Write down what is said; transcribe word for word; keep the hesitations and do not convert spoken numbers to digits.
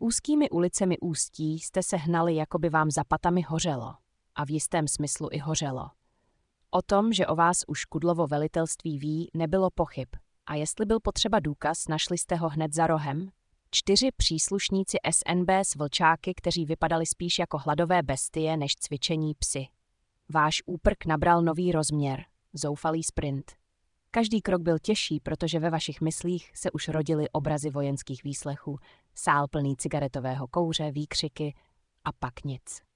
Úzkými ulicemi Ústí jste se hnali, jako by vám za patami hořelo. A v jistém smyslu i hořelo. O tom, že o vás už Kudlovo velitelství ví, nebylo pochyb. A jestli byl potřeba důkaz, našli jste ho hned za rohem? Čtyři příslušníci S N B s vlčáky, kteří vypadali spíš jako hladové bestie než cvičení psy. Váš úprk nabral nový rozměr, zoufalý sprint. Každý krok byl těžší, protože ve vašich myslích se už rodily obrazy vojenských výslechů, sál plný cigaretového kouře, výkřiky a pak nic.